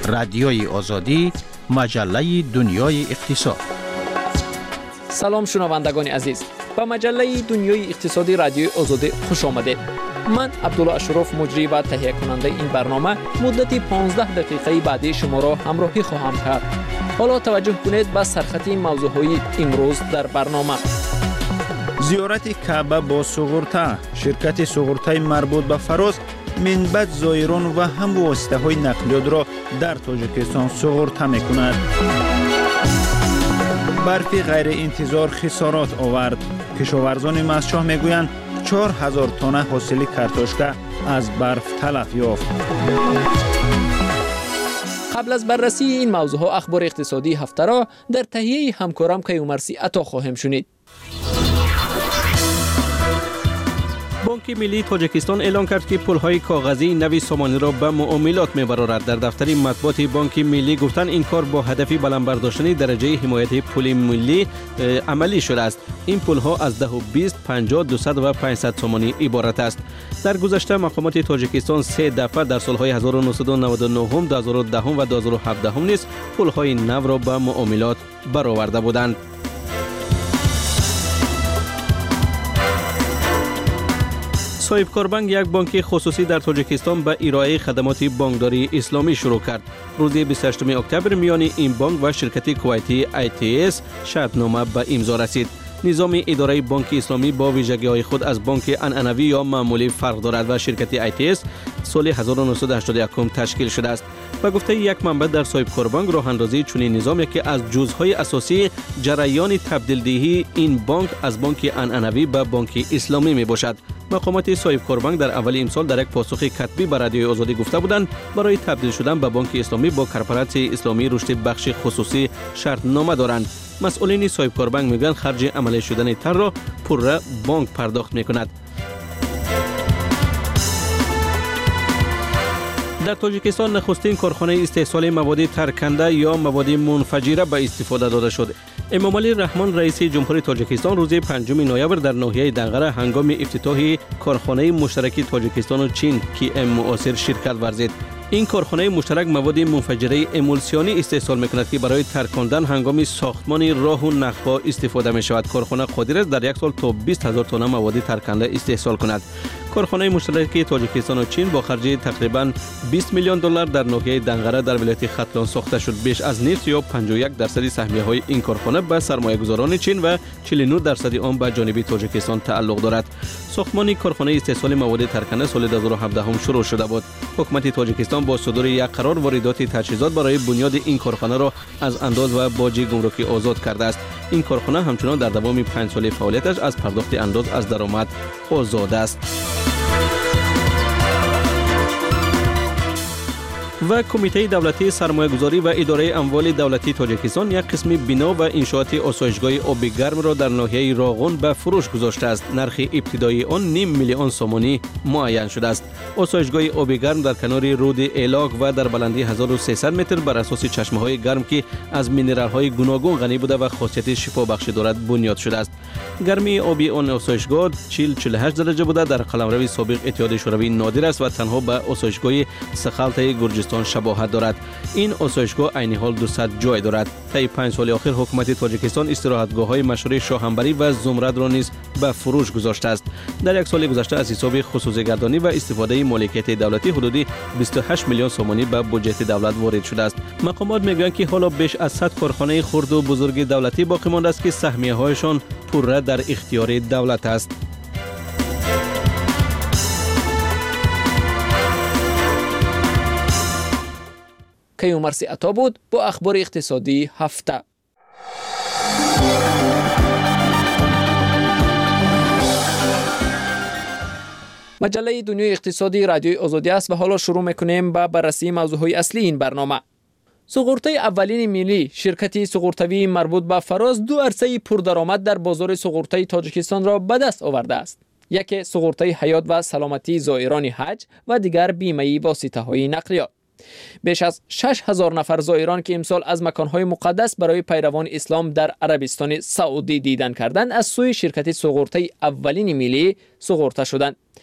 رادیوی آزادی، مجله دنیای اقتصاد. سلام شنوندگان عزیز، به مجله دنیای اقتصادی رادیوی آزادی خوش آمدید. من عبدالله اشرف مجری و تهیه کننده این برنامه مدت 15 دقیقه بعدی شما را همراهی خواهم کرد. حالا توجه کنید به سرخط موضوعهای امروز در برنامه. زیارت کعبه با سوغورته، شرکت سوغورته مربوط به فراز منبت زائران و هم واسطه های نقلیات را در تاجیکستان سوغورته می کند. برفی غیر انتظار خسارات آورد. کشاورزان مزشاه می گویند 4000 تانه حاصل کارتوشکا از برف تلف یافت. قبل از بررسی این موضوع اخبار اقتصادی هفته را در تهیه همکارم کیومرثی عطا خواهیم شنید. بانک ملی تاجیکستان اعلام کرد که پولهای کاغذی نوی سامانه را به معاملات می‌برارد. در دفتر مطبوعات بانک ملی گفتند این کار با هدف بلند برداشتن درجه حمایت پول ملی عملی شده است. این پولها از 10 و 20 50 200 و 500 سامانی عبارت است. در گذشته مقامات تاجیکستان 3 دفعه در سالهای 1999 2010 و 2017 نیز پولهای نو را به معاملات برآورده بودند. صاحبکار بانک یک بانک خصوصی در تاجیکستان به ارائه خدمات بانکداری اسلامی شروع کرد. روز 28 اکتبر میان این بانک و شرکت کویتی ITS شرطنامه به امضا رسید. نظام اداره بانک اسلامی با ویژگی‌های خود از بانک عنعنوی یا معمولی فرق دارد و شرکت ITS سال 1981 تشکیل شده است. به گفته یک منبع در صاحبکار بانک، راه اندازی چنین نظامی که از جزهای اساسی جریان تبدیل دهی این بانک از بانک عنعنوی به بانک اسلامی می باشد. مقامات صاحبکار بانک در اول امسال در یک پاسخ کتبی به رادیوی آزادی گفته بودند برای تبدیل شدن به بانک اسلامی با کارپوراسیون اسلامی رشد بخش خصوصی شرطنامه دارند. مسئولین صاحبکار بانک میگن خرج عملی شدن تر را پوره بانک پرداخت میکند. در تاجیکستان نخستین کارخانه استحصال مواد ترکنده یا مواد منفجره به استفاده داده شد. امامعلی رحمان رئیس جمهوری تاجیکستان روز 5 نوامبر در ناحیه دنقره هنگام افتتاح کارخانه مشترک تاجیکستان و چین KM معاصر شرکت ورزید. این کارخانه مشترک مواد منفجره امولسیونی استحصال میکند که برای ترکاندن هنگام ساختمان راه و نخبا استفاده می شود. کارخانه قادر است در یک سال تا 20000 تن مواد ترکنده استحصال کند. کارخانه مشترک تاجیکستان و چین با خرج تقریبا 20 میلیون دلار در ناحیه دنقره در ولایت ختلان ساخته شد. بیش از نصف یا 51% سهمیه های این کارخانه به سرمایه گذاران چین و 49% آن به جانب تاجیکستان تعلق دارد. ساختمان کارخانه استحصال مواد ترکنده سال 2017 شروع شده بود. حکومت تاجیکستان با صدور یک قرار واردات تجهیزات برای بنیاد این کارخانه را از انداز و باج گمرکی آزاد کرده است. این کارخانه همچنان در دوام 5 ساله فعالیتش از پرداخت انداز از درآمد آزاد است. و کمیته دولتی سرمایه‌گذاری و اداره اموال دولتی تاجیکستان یک قسم بنا و انشاءات آسایشگاه آب گرم را در ناحیه راغون به فروش گذاشته است. نرخ ابتدایی آن 5 میلیون سامانی معین شده است. آسایشگاه آب گرم در کنار رود ایلاک و در بلندی 1300 متر بر اساس چشمه‌های گرم که از مینرال‌های گوناگون غنی بوده و خاصیت شفابخش دارد بنیاد شده است. گرمی آبی آن آسایشگاه 40-48 درجه بوده. در قلمرو سابق اتحاد شوروی نادر است و تنها به آسایشگاه سخالت گرجستان شباهت دارد. این آسایشگاه عین حال 200 جای دارد. طی 5 سال اخیر حکومت تاجیکستان استراحتگاه‌های مشهور شاهنبری و زمرد را نیز به فروش گذاشته است. در یک سال گذشته از حساب خصوصی گردانی و استفاده مالکیت دولتی حدود 28 میلیون سامانی به بودجه دولت وارد شده است. مقامات میگویند که حالا بیش از 100 کارخانه خرد و بزرگ دولتی باقی مانده است که سهمیه‌هایشان پوره در اختیار دولت است. کیومرثی عطا بود با اخبار اقتصادی هفته. مجله دنیای اقتصادی رادیوی آزادی است و حالا شروع میکنیم با بررسی موضوعهای اصلی این برنامه. سوغورته اولین ملی شرکت سوغورتوی مربوط به فراز 2 عرصه پردرآمد در بازار سوغورته تاجیکستان را به دست آورده است. یکی سوغورته حیات و سلامتی زائران حج و دیگر بیمه واسطه‌های نقلیات. بیش از 6000 نفر زائران که امسال از مکانهای مقدس برای پیروان اسلام در عربستان سعودی دیدن کردند از سوی شرکت سوغورته اولین ملی سوغورته شدند.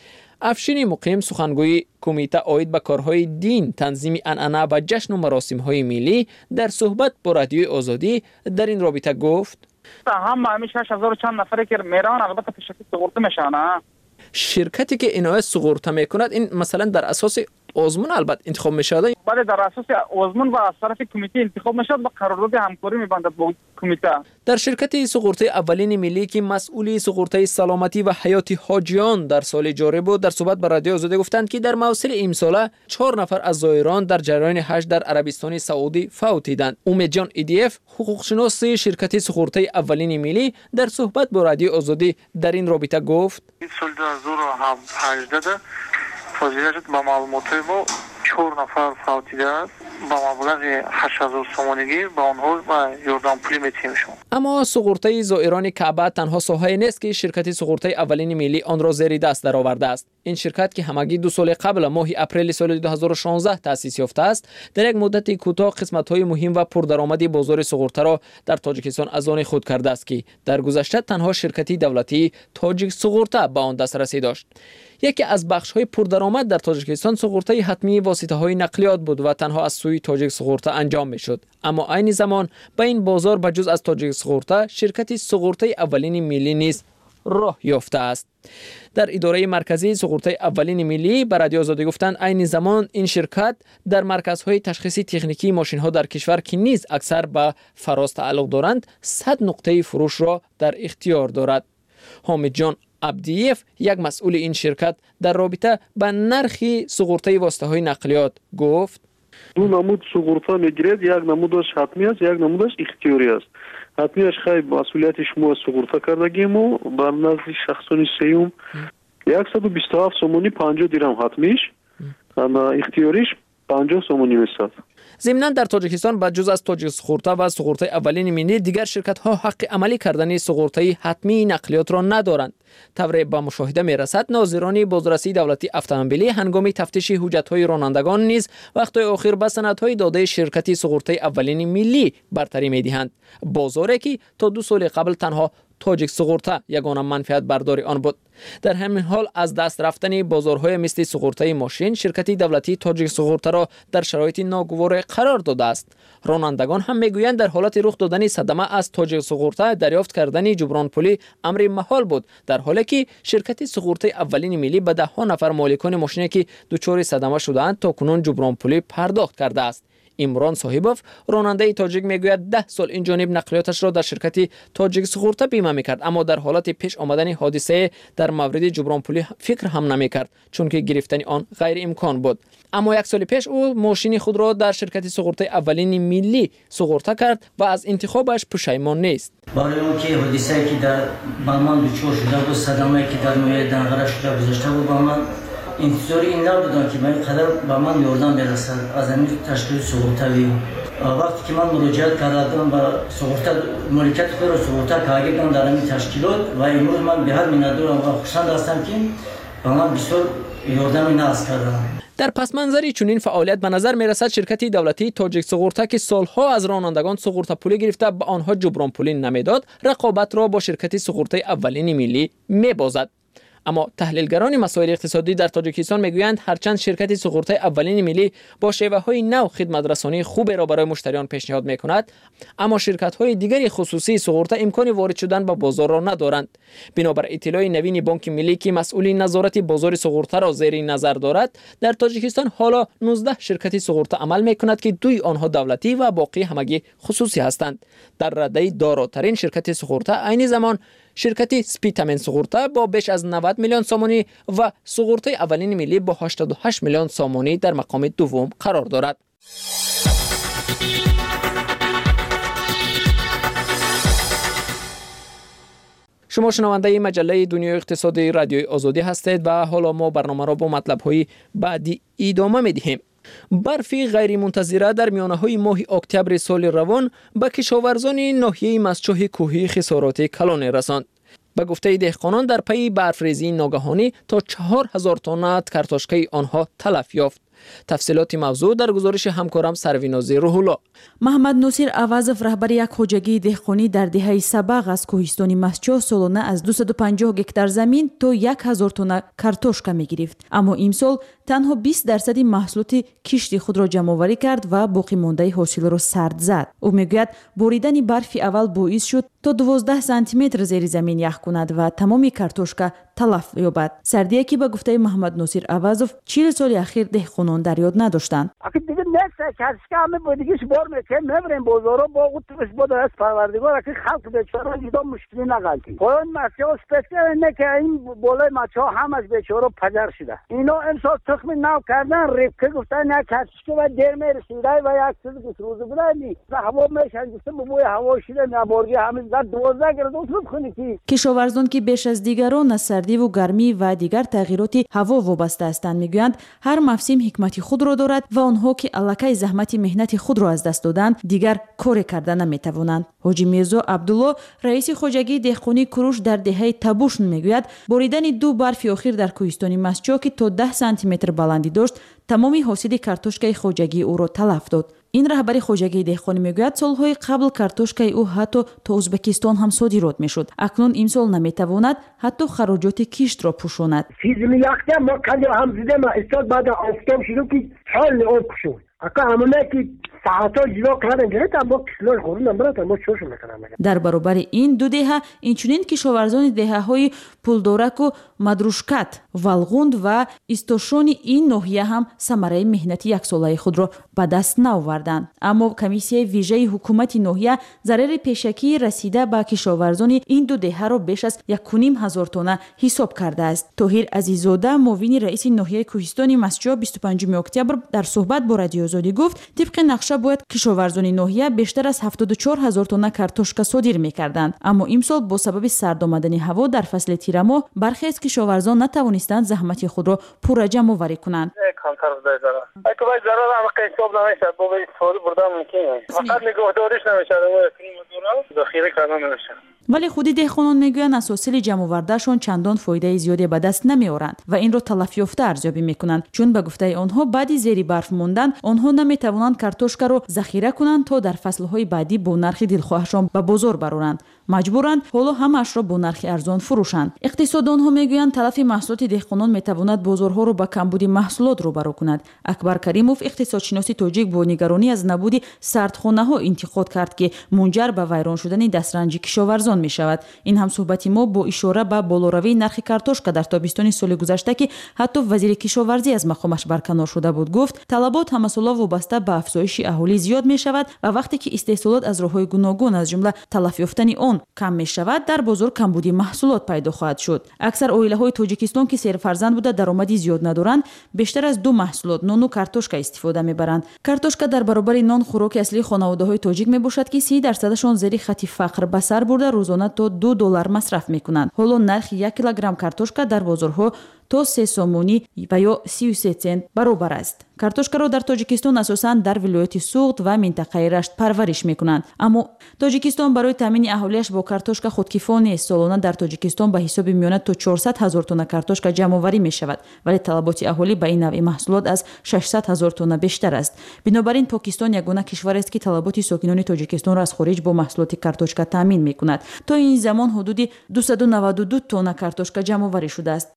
افشین مقیم سخنگوی کمیته عاید به کارهای دین، تنظیم عنعنه و جشن و مراسم‌های ملی در صحبت با رادیوی آزادی در این رابطه گفت: هم همیشه 6000 چند نفری که میرن البته پیشکی سقورته میشن. شرکتی که اینها سقورته میکند این مثلا در اساس آزمون البته انتخاب میشده؟ بله، در اساس آزمون و از طرف کمیته انتخاب میشد و قرارداد همکاری میبنده با کمیته. در شرکت سقورته اولین ملی که مسئولی سقورته سلامتی و حیات حاجیان در سال جاری بود، در صحبت با رادیو آزادی گفتند که در موسم امسال 4 نفر از زائران در جریان حج در عربستان سعودی فوتیدند. امید جان ایدیف، حقوقشناس شرکت سقورته اولین ملی، در صحبت با رادیو آزادی در این رابطه گفت: این سال 2018 فضیلت با معلومات ما 4 نفر فوتیده است با مبلغ 8000 سومانگی با آنها و یاردان پولی میتیم شما. اما سقورته زائران کعبه تنها ساحه نیست که شرکت سقورته اولین ملی آن را زیر دست درآورده است. این شرکت که همگی 2 سال قبل ماه اپریل سال 2016 تأسیس یافته است، در یک مدت کوتاه قسمت‌های مهم و پردرآمدی بازار سقورته را در تاجیکستان از آن خود کرده است که در گذشته تنها شرکتی دولتی تاجیک سقورته به آن دسترسی داشت. یکی از بخش‌های پردرآمد در تاجیکستان سقورته حتمی واسطه‌های نقلیات بود و تنها از سوی تاجیک سقورته انجام می‌شد. اما عین زمان به این بازار بجز از تاجیک سقورته شرکت سقورته اولین ملی نیز راه یافته است. در اداره مرکزی سقورته اولین ملی به رادیو آزادی گفتند عین زمان این شرکت در مرکزهای تشخیصی تکنیکی ماشین‌ها در کشور که نیز اکثر به فراز تعلق دارند 100 نقطه فروش را در اختیار دارد. حامد جان عبدیف، یک مسئول این شرکت، در رابطه با نرخ سقورته واسطه‌های نقلیات گفت: دو نمود سقورته میگیرد، یک نمودش حتمی است، یک نمودش اختیاری است. حتمیش خیلی مسئولیت شما سقورته کردگیم و بر نزد شخصانی سیوم 127 سومونی 50 درهم حتمیش، اما اختیاریش 50 سومونی میشد. ضمناً در تاجیکستان با جز از تاجیک سقورته و سقورته اولین ملی دیگر شرکت‌ها حق عملی کردن سقورته حتمی نقلیات را ندارند. طوری به مشاهده می‌رسد ناظران بازرسی دولتی اتومبیلی هنگام تفتیش حجت‌های رانندگان نیز وقت‌های اخیر به سندهای داده شرکتی سقورته اولین ملی برتری می‌دهند. بازاری که تا 2 سال قبل تنها تاجیک سقورته یگانه منفعت برداری آن بود. در همین حال از دست رفتن بازارهای مثل سقورته ماشین، شرکتی دولتی تاجیک سقورته را در شرایط ناگوار قرار داده است. رانندگان هم میگویند در حالت رخ دادن صدمه از تاجیک سقورته دریافت کردن جبران پولی امر محال بود، در حالی که شرکت سقورته اولین ملی به 10 نفر مالکان ماشینی که دچار صدمه شدند تا کنون جبران پولی پرداخت کرده است. عمران صاحبوف، راننده تاجیک، میگوید 10 سال این جانب نقلیاتش را در شرکت تاجیک سقورته بیمه میکرد، اما در حالت پیش آمدن حادثه در مورد جبران پولی فکر هم نمیکرد چون که گرفتن آن غیر امکان بود. اما 1 سال پیش او ماشین خود را در شرکت سقورته اولین ملی سقورته کرد و از انتخابش پشیمان نیست. برای اون که حادثه‌ای که در بالمان دچار شده بود، صدمه‌ای که در نوع دنگره شده گذشته بود، با من انتظاری این نبودم که من قدر به من یاردن برسد از این تشکیل سقورتوی. وقتی که من مراجعت کردم به سقورته مالکیت خود را سقورته کردم در این تشکیلات و امروز من به هر میندارم و خوشحال هستم که به من بسیار یاردن ناز کردم. در پس منظری چنین فعالیت به نظر می رسد شرکتی دولتی تاجیک سقورته که سالها از رانندگان سقورته پولی گرفته به آنها جبران پولی نمیداد، رقابت را با شرکتی سقورته اولین ملی میبازد. اما تحلیلگران مسائل اقتصادی در تاجیکستان میگویند هرچند شرکت سقورته اولین ملی با شیوه‌های نو خدمت رسانی خوب را برای مشتریان پیشنهاد میکند، اما شرکت‌های دیگری خصوصی سقورته امکان وارد شدن به بازار را ندارند. بنابر اطلاع نوین بانک ملی که مسئول نظارت بازار سقورته را زیر نظر دارد، در تاجیکستان حالا 19 شرکت سقورته عمل میکند که 2 آنها دولتی و باقی همگی خصوصی هستند. در رده داراترین شرکت سقورته عین زمان شرکت سپیتامن سقورته با بیش از 90 میلیون سومانی و سقورته اولین ملی با 88 میلیون سومانی در مقام دوم قرار دارد. شما شنونده مجله دنیای اقتصادی رادیوی آزادی هستید و حالا ما برنامه را با مطلب‌های بعدی ادامه می‌دهیم. برفی غیر منتظره در میانه‌های ماه اکتبر سال روان به کشاورزان ناحیه مسچوح کوهی خسارات کلان رساند. به گفته دهقانان در پی برفریزی ناگهانی تا 4000 تن کرتاشکه آنها تلف یافت. تفصیلات موضوع در گزارش همکارم سرویناز روح‌الله. محمد نصیر عوضف رهبر یک خوجگی دهقانی در دهه سبق از کوهستان مسچو سالانه از 250 گکتار زمین تا 1000 تن کارتوشکا می‌گرفت. اما امسال تنها 20% محصولات کشت خود را جمع‌آوری کرد و باقی مانده حاصل را سرد زد. او میگوید بریدن برف اول باعث شد تا 12 سانتی متر زیر زمین یخ کند و تمام کارتوشکا تلف یابد. سردی که به گفته محمد نصیر عوضف 40 سال اخیر دهقانان در یاد نداشتند. دیگه نشه کارتوشکا همه بودیش بار میکنه میبریم بازارا با اوتوبوس بود از پروردگار که خلق بیچاره دیگه مشکلی نگالتی. اون مسئله اسپسیال اینه که این بالای ماچا همش بیچاره پدر شده. اینا امسال تخم نو کردن ریپکه گفتن نه کارتوشکا و دیر میرسیده و یک چیزی که روز بودنی هوا میشنجسته بوی هوا شده نبارگی همین 12 گرد اصول خونیکی. کشاورزان که بیش از دیگران از سردی و گرمی و دیگر تغییرات هوا وابسته هستند میگویند هر موسم حکمت خود را دارد و آنها که الکی زحمت مهنت خود را از دست دادند دیگر کار کردن نمیتوانند. حاجی میرزا عبدالله رئیس خوجگی دهقانی کوروش در دهه تبوشن میگوید بریدن دو برف اخیر در کوهستان مسچو که تا 10 سانتی متر بلندی داشت تمامی حاصل کارتوشکای خوجگی او را تلف داد. این رهبر خوجگی دهقانی میگوید سالهای قبل کارتوشکای او حتی تا ازبکستان هم صادرات میشد. اکنون امسال نمیتواند حتی خراجات کشت را پوشاند. چیزی یخته ما کلی هم زده ما استاد بعد آفتاب شروع که حال آب شد. اگه همونه که ساعتا جلو کردن گرفت اما کسلای خورون نمبرد اما چوش میکنم. در برابر این دو دهه اینچنین کشاورزان دهه‌های پولدورک و مدروشکت، والغوند و استوشون این ناحیه هم ثمره مهنت یک ساله خود را به دست نآوردند. اما کمیسیون ویژه حکومت ناحیه ضرر پیشکی رسیده به کشاورزان این دو دهه را بیش از 1,500 تن حساب کرده است. طاهر عزیزاده معاون رئیس ناحیه کوهستان مسچو 25 اکتبر در صحبت با رادیو آزادی گفت طبق نقشه باید کشاورزان ناحیه بیشتر از 74,000 تن کارتوشکا صادر می‌کردند. اما امسال با سبب سرد آمدن هوا در فصل تیر ماه برخی از کشاورزان نتوانستند زحمت خود را پورا جمع آوری کنند. کمتر بوده ضرر. اگه باید ضرر هم حساب نمیشه با استفاده بردن ممکنه. فقط نگهداریش نمیشه ذخیره کردن نمیشه. ولی خودی دهقانان میگویند از حاصل جمع آوردهشان چندان فایده زیادی به دست نمیآورند و این را تلف یافته ارزیابی میکنند چون به گفته آنها بعد زیر برف ماندن آنها نمیتوانند کارتوشکا را ذخیره کنند تا در فصلهای بعدی با نرخ دلخواهشان به بازار برآورند. مجبورند حالا همش را با نرخ ارزان فروشند. اقتصاددانها میگویند تلف محصولات دهقانان میتواند بازارها را با کمبود محصولات روبرو کند. اکبر کریموف اقتصادشناس تاجیک با نگرانی از نبود سردخانه‌ها انتقاد کرد که منجر به ویران شدن دسترنج کشاورزان می شود. این هم صحبت ما با اشاره به بالاروی نرخ کارتوشکا در تابستان سال گذشته که حتی وزیر کشاورزی از مقامش برکنار شده بود گفت طلبات همساله وابسته به افزایش اهالی زیاد می شود و وقتی که استحصالات از راه‌های گوناگون از جمله تلف یافتن آن کم می شود در بازار کمبودی محصولات پیدا خواهد شد. اکثر عائله‌های تاجیکستان که سه فرزند بوده درآمدی زیاد ندارند بیشتر از دو محصولات نان و کارتوشکا استفاده می‌برند. کارتوشکا در برابر نان خوراک اصلی خانواده‌های تاجیک میباشد که 30% زیر خط فقر به سر برده روزانه تا $2 مصرف میکنند. حالا نرخ 1 کیلوگرم کارتوشکا در بازارها تا 3 سومونی و یا 33 سنت برابر است. کارتوشکا را در تاجیکستان اساساً در ولایت سوغد و منطقه رشت پرورش میکنند. اما تاجیکستان برای تامین اهالیش با کارتوشکا خودکفا نیست. سالانه در تاجیکستان به حساب میآید تا 400,000 تن کارتوشکا جمع آوری می شود ولی طلبات اهالی به این نوع محصولات از 600,000 تن بیشتر است. بنابراین پاکستان یگانه کشور است که طلبات ساکنان تاجیکستان را از خارج با محصولات کارتوشکا تامین میکند. تا این زمان حدود 292 تن کارتوشکا جمع آوری شده است.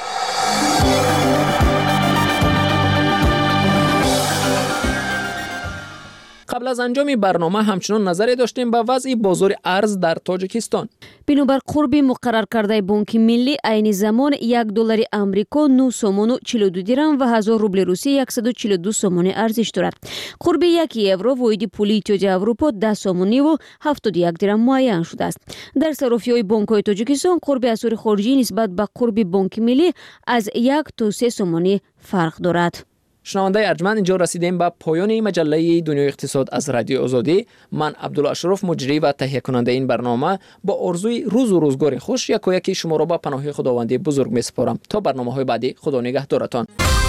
قبل از انجام برنامه همچنان نظری داشتیم به وضع بازار ارز در تاجیکستان. بنابر قرب مقرر کرده بانک ملی عین زمان $1 آمریکا 9 سومون و 42 درم و 1000 روبل روسی 142 سومون ارزش دارد. قرب 1 یورو واحد پول اتحادیه اروپا 10 سومونی و 71 درم معین شده است. در صرافی‌های بانک‌های تاجیکستان قرب اسعار خارجی نسبت به قرب بانک ملی از 1 تا 3 سومونی فرق دارد. شنونده ارجمند اینجا رسیدیم به پایان مجله دنیای اقتصاد از رادیو آزادی. من عبدالله اشرف مجری و تهیه کننده این برنامه با آرزوی روز و روزگار خوش یکی شما را به پناه خداوند بزرگ میسپارم. تا برنامه‌های بعدی خدا نگهدارتان.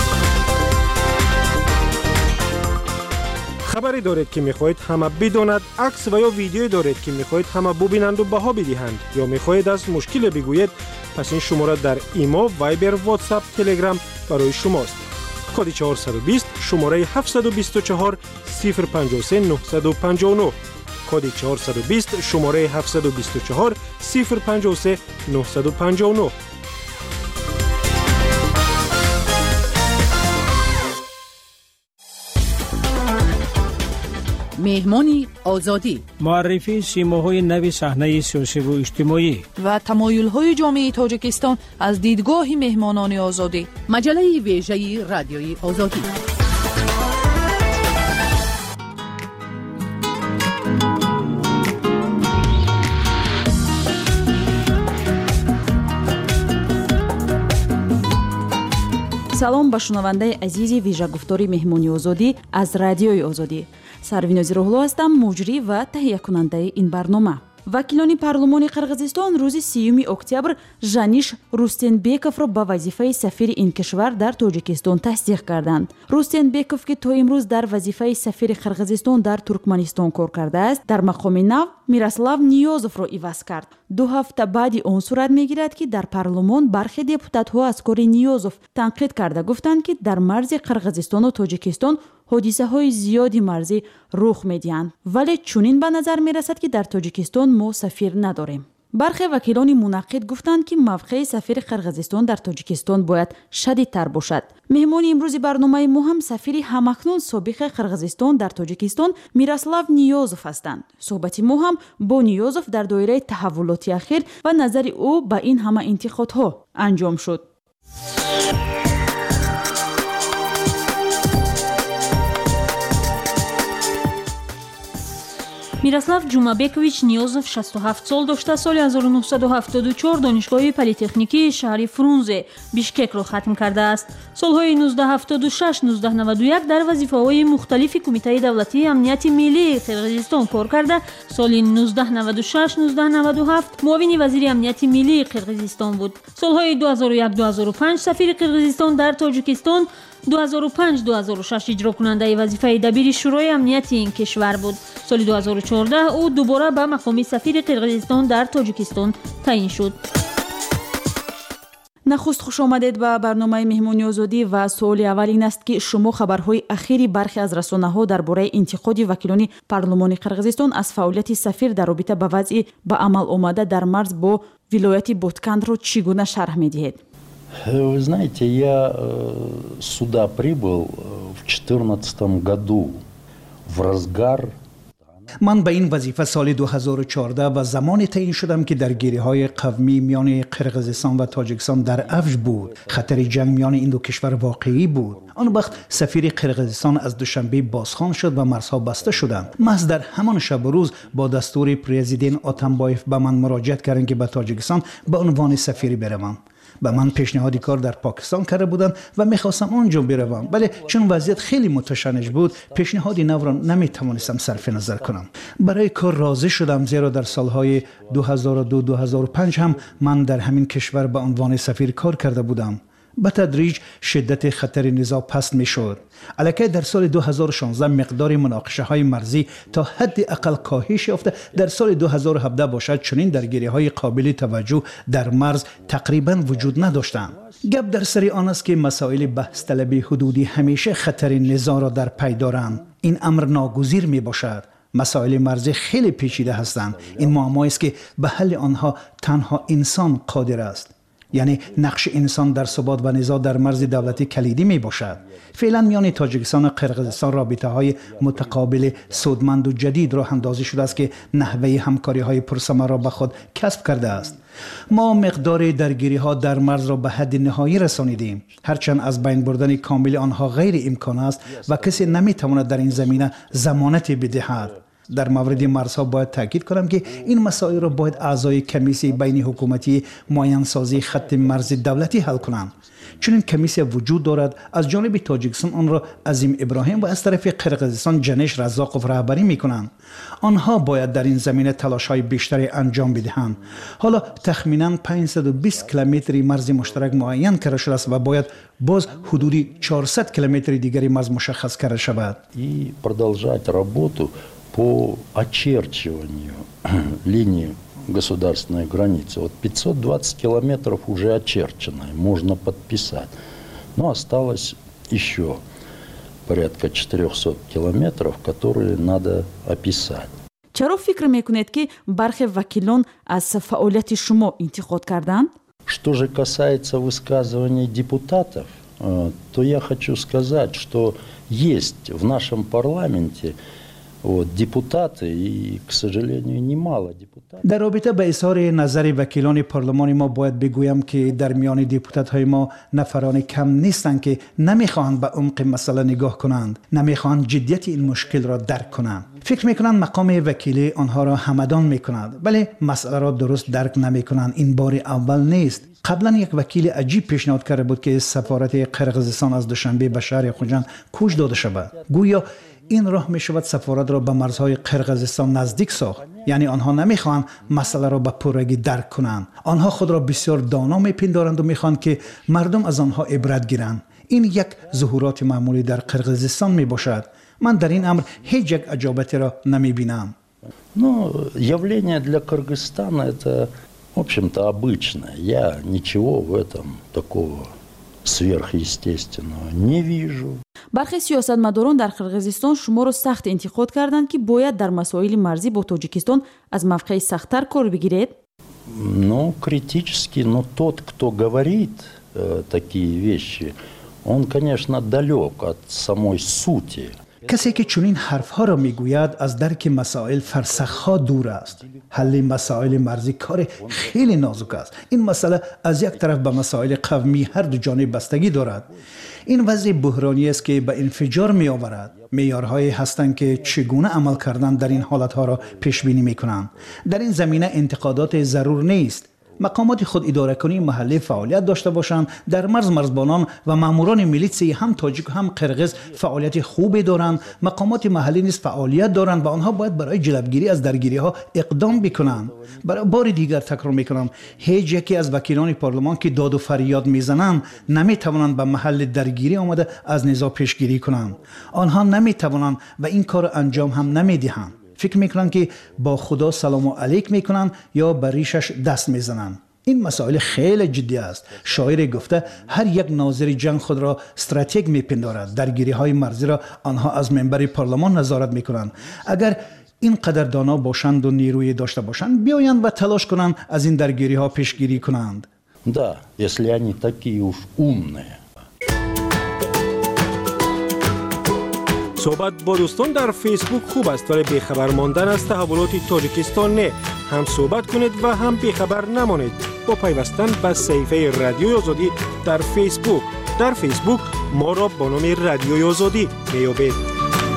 خبری دارید که میخواهید همه بداند، عکس و یا ویدیویی دارید که میخواهید همه ببینند و بها بدهند یا میخواهید از مشکل بگویید، پس این شماره در ایما، وایبر، واتساپ، تلگرام برای شماست. کد 420 شماره 724 053 959 کد 420 شماره 724 053 959. مهمانی آزادی، معرفی سیماهای نو صحنه سیاسی و اجتماعی و تمایل‌های جامعه تاجیکستان از دیدگاه مهمانان آزادی. مجله ویژه رادیوی آزادی. салом ба шунавандаи азизи вижагуфтори меҳмони озодӣ аз радиои озодӣ. Сарвинози Руҳло ҳастам, муҷрӣ ва таҳиякунандаи ин барнома. вакилони парлумони қирғизистон рӯзи 3 октябр Жаниш Рустенбековро ба вазифаи сафири ин кишвар дар Тоҷикистон тасдиқ карданд. Рустенбеков ки то имрӯз дар вазифаи сафири Қирғизистон дар Туркманистон кор кардааст, дар мақоми нав Мирослав Ниёзовро иваз кард. 2 ҳафта баъди он сурат мегирад ки дар парлумон бархе депутатҳо аз кори Ниёзов танқид карда гуфтанд ки дар марзи Қирғизистону Тоҷикистон ҳодисаҳои зиёди марзӣ рух медиҳанд, вале чунин ба назар мерасад ки дар Тоҷикистон мо сафир надорем. бархе вакилони мунаққид гуфтанд ки мавқеи сафири Қирғизистон дар Тоҷикистон бояд шадидтар бошад. меҳмони имрӯзи барномаи мо ҳам сафири ҳамакнун собиқи Қирғизистон дар Тоҷикистон Мирослав Ниёзов ҳастанд. суҳбати мо ҳам бо Ниёзов дар доираи таҳаввулоти ахир ва назари ӯ ба ин ҳама интиқодҳо анҷом шуд. Мирослав Ҷумабекович Ниёзов 67 сол дошта соли 1974 донишгоҳи политехникии шаҳри Фрунзе Бишкекро хатм кардааст. солҳои 1976-1991 дар вазифаҳои мухталифи Кумитаи давлатии амнияти миллии Қирғизистон кор карда, соли 1996-1997 муовини вазири амнияти миллии Қирғизистон буд. солҳои 2001-2005 сафири Қирғизистон дар Тоҷикистон, 2005-2006 иҷрокунандаи вазифаи дабири шӯрои амнияти ин кишвар буд. соли 2014 ӯ дубора ба мақоми сафири Қирғизистон дар Тоҷикистон таъин шуд. нахуст хушомадед ба барномаи меҳмони озодӣ ва суоли аввал ин аст ки шумо хабарҳои ахири бархе аз расонаҳо дар бораи интиқоди вакилони парлумони Қирғизистон аз фаъолияти сафир дар робита ба вазъи ба амал омада дар марз бо вилояти Боткандро чӣ гуна шарҳ медиҳед? Вы знаете, я сюда прибыл в 2014 году в разгар. من به این وظیفه سال 2014 و زمانی تعیین شدم که درگیری‌های قومی میان قرقیزستان و تاجیکستان در اوج بود. خطر جنگ میان این دو کشور واقعی بود. آن وقت سفیر قرقیزستان از دوشنبه بازخوان شد و مرزها بسته شدند. محض در همان شب و روز با دستور پرزیدنت آتامبایف به من مراجعه کردند که به تاجیکستان به عنوان سفیری بروم. به من پیشنهاد کار در پاکستان کرده بودند و میخواستم آنجا بروم، ولی چون وضعیت خیلی متشنج بود پیشنهاد نو را نمیتوانستم صرف نظر کنم. برای کار راضی شدم، زیرا در سالهای 2002-2005 هم من در همین کشور به عنوان سفیر کار کرده بودم. به تدریج شدت خطر نزاع پست می شد. البته در سال 2016 مقدار مناقشه های مرزی تا حد اقل کاهش یافته در سال 2017 باشد، چنین درگیری های قابل توجه در مرز تقریبا وجود نداشتند. گپ در سر آن است که مسائل بحث طلبی حدودی همیشه خطر نزاع را در پی دارند. این امر ناگزیر می باشد. مسائل مرزی خیلی پیچیده هستند. این معمایی است که به حل آنها تنها انسان قادر است. یعنی نقش انسان در ثبات و نزاع در مرز دولتی کلیدی می باشد. فعلا میان تاجیکستان و قرقیزستان رابطه های متقابل سودمند و جدید راه اندازی شده است که نحوه همکاری های پرثمر را به خود کسب کرده است. ما مقدار درگیری ها در مرز را به حد نهایی رسانیدیم، هرچند از بین بردن کامل آنها غیر امکان است و کسی نمی تواند در این زمینه ضمانتی بدهد. در مورد مرزها باید تاکید کنم که این مسائل را باید اعضای کمیسیون بین حکومتی معین‌سازی خط مرز دولتی حل کنند. چون این کمیسیون وجود دارد، از جانب تاجیکستان آن را عظیم ابراهیم و از طرف قرقیزستان جنش رزاقوف رهبری می‌کنند. آنها باید در این زمینه تلاش‌های بیشتری انجام بدهند. حالا تخمیناً 520 کیلومتر مرز مشترک معین کرده شده است و باید باز حدودی 400 کیلومتر دیگری مرز مشخص کرده شود. И продолжать работу по очерчиванию линии государственной границы. Вот 520 километров уже очерчено, можно подписать. Но осталось еще порядка 400 километров, которые надо описать. چرا فکر میکنید که برخی وکیلان از فعالیت شما انتقاد کردند؟ Что же касается высказываний депутатов, то я хочу сказать, что есть в нашем парламенте депутаты, и, к сожалению, немало депутатов. در رابطه با اظهار نظر وکیلان پارلمان ما باید بگویم که در میان دپوتات های ما نفران کم نیستند که نمیخواهند به عمق مسئله نگاه کنند، نمیخواهند جدیت این مشکل را درک کنند. فکر میکنند مقام وکیلی آنها را همدان میکند، ولی مسئله را درست درک نمیکنند. این بار اول نیست. قبلا یک وکیل عجیب پیشنهاد کرده بود که سفارت قرقیزستان از دوشنبه به شهر خوجند کوچ داده شود. گویا این راه می شود سفارت را به مرزهای قرقیزستان نزدیک ساخت. یعنی آنها نمیخوان مسئله را به پرگی درک کنند. آنها خود را بسیار دانا میپندارند و میخوان که مردم از آنها عبرت گیرند. این یک ظهورات معمولی در قرقیزستان می باشد. من در این امر هیچ یک عجابتی را نمی بینم. Явление для Кыргызстана это, в общем-то, обычное. Я ничего в этом такого сверхъестественного не вижу. برخی سیاستمداران در قرقیزستان شما را سخت انتقاد کردند که باید در مسائل مرزی با تاجیکستان از موقع سخت‌تر کار بگیرید. Критически, но тот, кто говорит такие вещи, он, конечно, далек от самой сути. کسی که چنین حرفها را میگوید از درک مسائل فرسخها دور است. حل مسائل مرزی کار خیلی نازک است. این مسئله از یک طرف به مسائل قومی هر دو جانب بستگی دارد. این وضع بحرانی است که به انفجار می آورد. معیارهایی هستند که چگونه عمل کردن در این حالتها را پیش بینی می کنند. در این زمینه انتقادات ضرور نیست. مقامات خود اداره کنی محلی فعالیت داشته باشند. در مرزبانان و ماموران میلیسی هم تاجیک و هم قرقیز فعالیت خوبی دارند. مقامات محلی نیز فعالیت دارند و آنها باید برای جلوگیری از درگیری ها اقدام بکنند. برای بار دیگر تکرار میکنم، هیچ یکی از وکیلان پارلمان که داد و فریاد میزنند نمیتوانند به محل درگیری آمده از نزاع پیشگیری کنند. آنها نمیتوانند و این کار انجام هم نمیدهند. فکر میکنن که با خدا سلام علیک میکنن یا بر ریشش دست میزنن. این مسائل خیلی جدی است. شاعر گفته هر یک ناظر جنگ خود را استراتژیک میپندارد. درگیری های مرزی را آنها از منبر پارلمان نظارت میکنند. اگر این قدر دانا باشند و نیروی داشته باشند بیایند و تلاش کنند از این درگیری ها پیشگیری کنند. Да, если они такие уж умные. صحبت با دوستان در فیسبوک خوب است، ولی بیخبر ماندن از تحولات تاجیکستان نه. هم صحبت کنید و هم بیخبر نمانید با پیوستن به صفحه رادیوی آزادی در فیسبوک. در فیسبوک ما را با نام رادیوی آزادی میابید.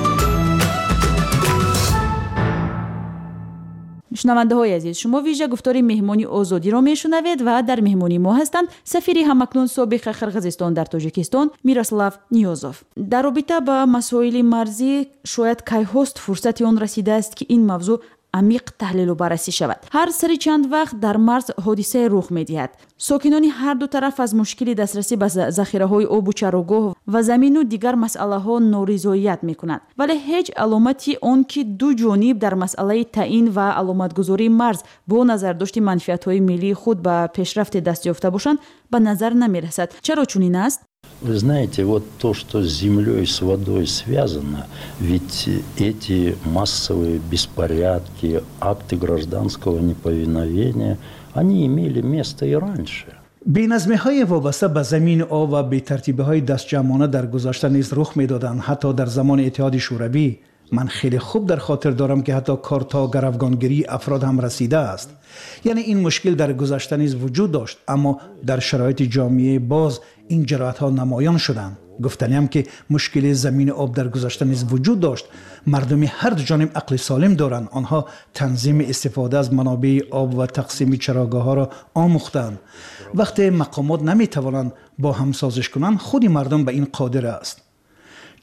شنونده های عزیز، شما ویژه گفتار مهمانی آزادی را میشنوید و در مهمانی ما هستند سفیر همکنون سابق قرقیزستان در تاجیکستان میراسلاو نیوزوف. در رابطه با مسائل مرزی شاید کی هست فرصت آن رسیده است که این موضوع عمیق تحلیل و بررسی شود. هر سری چند وقت در مرز حادثه رخ می‌دهد. ساکنان هر دو طرف از مشکل دسترسی به ذخیره‌های آب و چراگاه و زمین و دیگر مسئله‌ها نارضایت می‌کنند. ولی هیچ علامتی آن که دو جانب در مسئله تعیین و علامتگذاری مرز با نظر داشت منفعت‌های ملی خود به پیشرفت دست یافته باشند به نظر نمی‌رسد. چرا چنین است؟ Вы знаете, вот то, что с землей и с водой связано, ведь эти массовые беспорядки, акты гражданского неповиновения, они имели место и раньше. بی‌نظمی‌های وابسته به زمین آب و بی‌ترتیبی‌های دستجمعانه در گذشته نیز رخ می‌دادند. حتی در زمان اتحاد شوروی من خیلی خوب در خاطر دارم که حتی کار تا گروگانگیری افراد هم رسیده است. یعنی این مشکل در گذشته نیز وجود داشت، اما در شرایط جامعه باز این جراحت‌ها نمایان شدند. گفتنیم که مشکل زمین آب در گذشته نیز وجود داشت. مردم هر دو جانب عقل سالم دارند. آنها تنظیم استفاده از منابع آب و تقسیم چراگاه‌ها را آموختند. وقتی مقامات نمی‌توانند با هم سازش کنند، خود مردم به این قادر است.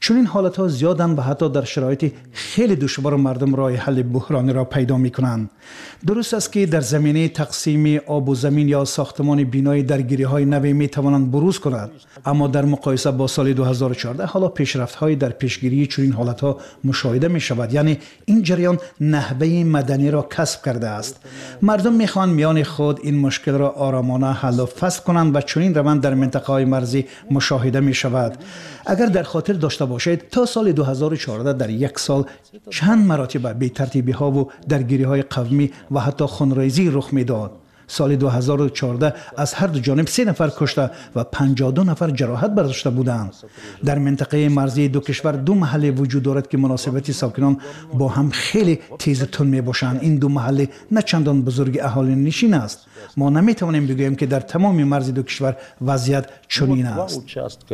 چون این حالت ها زیادن و حتی در شرایط خیلی دشوار مردم راه حل بحرانی را پیدا می کنند. درست است که در زمینه تقسیم آب و زمین یا ساختمان بینای درگیری های نوی می توانند بروز کنند، اما در مقایسه با سال 2014 حالا پیشرفت های در پیشگیری چون این حالت ها مشاهده می شود. یعنی این جریان نحوه مدنی را کسب کرده است. مردم می خواهند میان خود این مشکل را آرامانه حل و فصل کنند و چون این روند در منطقه های مرزی مشاهده می شود. اگر در خاطر داشته باشید تا سال 2014 در یک سال چند مراتب بی ترتیبی ها و درگیری های قومی و حتی خونریزی رخ می داد. سال 2014 از هر دو جانب 3 نفر کشته و 52 نفر جراحت برداشته بودند. در منطقه مرزی دو کشور 2 محله وجود دارد که مناسبت ساکنان با هم خیلی تیز و تند می باشند. این 2 محله نه چندان بزرگ اهالی نشین است. ما نمی توانیم بگوییم که در تمام مرز دو کشور وضعیت چنین است.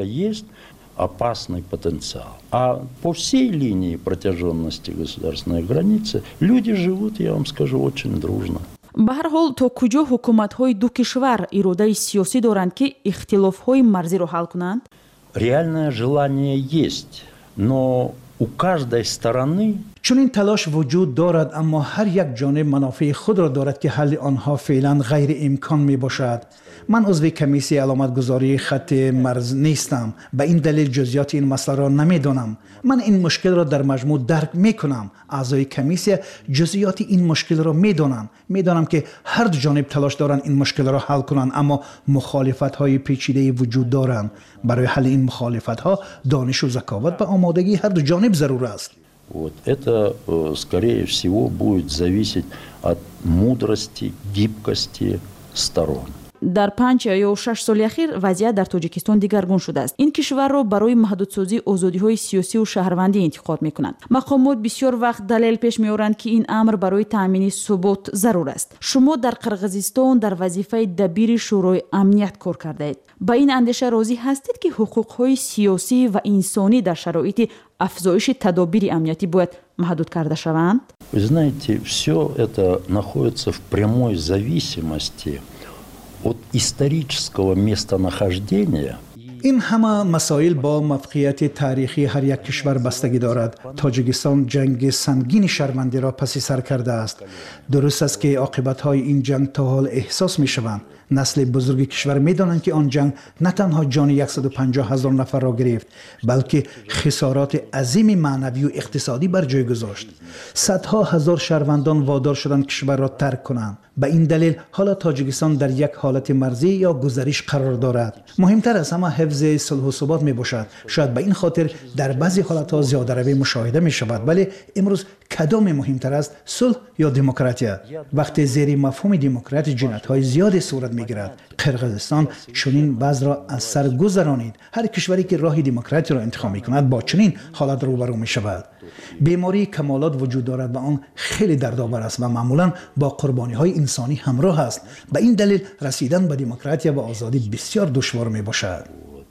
Опасный потенциал. А по всей линии протяженности государственной границы люди живут, я вам скажу, очень дружно. به هر حال تا کجا حکومت‌های دو کشور اراده سیاسی دارند که اختلاف‌های مرزی را حل کنند؟ Реальное желание есть, но у каждой стороны چون این تلاش وجود دارد اما هر یک جانب منافع خود را دارد که حل آنها فعلا غیر امکان می باشد. من عضو کمیسیون علامت گذاری خط مرز نیستم، به این دلیل جزئیات این مسئله را نمیدانم. من این مشکل را در مجموع درک می کنم. اعضای کمیسیون جزئیات این مشکل را میدانم که هر دو جانب تلاش دارند این مشکل را حل کنند، اما مخالفت های پیچیده وجود دارند. برای حل این مخالفت ها دانش و ذکاوت و آمادگی هر دو جانب ضرور است. Вот. Это, скорее всего, будет зависеть от мудрости, гибкости сторон. در 5 یا 6 سال اخیر وضعیت در تاجیکستان دیگرگون شده است. این کشور را برای محدودسازی آزادی‌های سیاسی و شهروندی انتخاب می‌کنند. مقامات بسیار وقت دلیل پیش می‌آورند که این امر برای تأمین ثبات ضرور است. شما در قرقیزستان در وظیفه دبیر شورای امنیت کار کرده اید. با این اندیشه راضی هستید که حقوق‌های سیاسی و انسانی در شرایط افزایش تدابیر امنیتی باید محدود کرده شوند؟ Вы знаете, все это находится в прямой зависимости от исторического местонахождения. این همه مسائل با موقعیت تاریخی هر یک کشور بستگی دارد. تاجیکستان جنگ سنگین شرمنده را پس سر کرده است. درست است که عاقبت‌های این جنگ تا حال احساس می‌شوند. نسل بزرگ کشور می‌دانند که آن جنگ نه تنها جان 150,000 نفر را گرفت، بلکه خسارات عظیم معنوی و اقتصادی بر جای گذاشت. صدها هزار شهروندان وادار شدند کشور را ترک کنند. به این دلیل حالا تاجیکستان در یک حالت مرزی یا گذریش قرار دارد. مهمتر از همه حفظ صلح و ثبات می باشد. شاید به این خاطر در بعضی حالت‌ها زیاده روی مشاهده می شود، ولی امروز کدام مهمتر است، صلح یا دموکراسی؟ وقتی زیر مفهوم دموکراسی جنایت‌های زیادی صورت می‌گیرد. قرقیزستان چنین وضع را از سر گذرانید. هر کشوری که راه دموکراسی را انتخاب می‌کند با چنین حالت روبرو می‌شود. بیماری کمالات وجود دارد و آن خیلی دردآور است و معمولاً با قربانی‌های انسانی همراه است. به این دلیل رسیدن به دموکراسی و آزادی بسیار دشوار می‌باشد.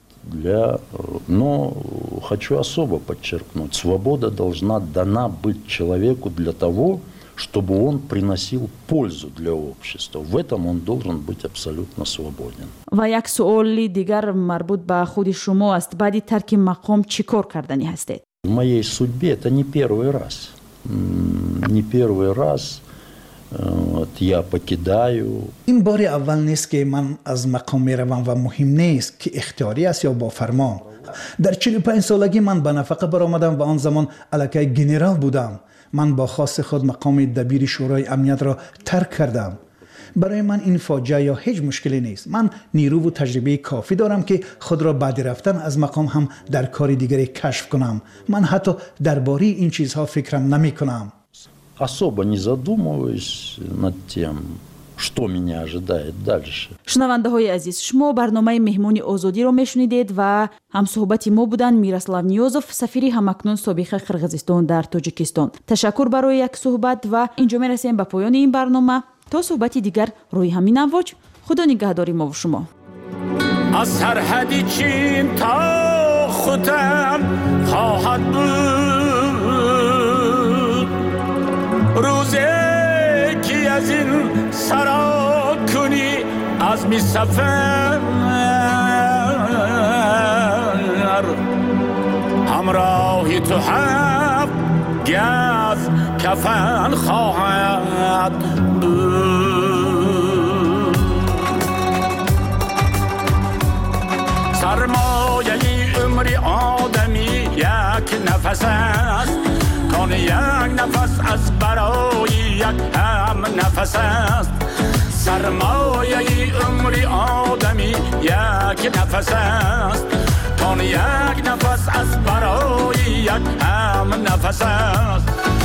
Но хочу особо подчеркнуть, свобода должна дана быть человеку для того, чтобы он приносил пользу для общества. В этом он должен быть абсолютно свободен. و یک سوال دیگر مربوط به خود شما است. بعد ترک مقام چیکار کردنی هستید؟ В моей судьбе это не первый раз. Не первый раз я покидаю. این بار اول نیست که من از مقام میروم و مهم نیست که اختیاری است یا با فرمان. در 45 سالگی من به نفقه برآمدم و آن زمان الکی گنرال بودم. من با خواست خود مقام دبیر شورای امنیت را ترک کردم. برای من این فاجعه یا هیچ مشکلی نیست. من نیرو و تجربه کافی دارم که خود را بعد رفتن از مقام هم در کار دیگری کشف کنم. من حتی درباره این چیزها فکرم نمی کنم. Особо не задумываюсь над тем, что меня ожидает дальше. شنونده های عزیز، شما برنامه مهمون آزادی رو میشنیدید و هم صحبت ما بودن میراسلاو نیوزوف، سفیر همکنون سابق قرقیزستان در تاجیکستان. تشکر برای یک صحبت و اینجا میرسیم به پایان این برنامه. تا صحبتی دیگر روی همین امواج، خدا نگهداری ما و شما. از سرحدی چین تا خودم خواهد بود روزی که از این سرا کنی از می سفر همراهی تو هفت گز کفن خواهد بود. سرمایه عمری آدمی یک نفس است، کان یک نفس از برای یک هم نفس است. سرمایه عمری آدمی یک نفس است، کان یک نفس از برای یک هم نفس است.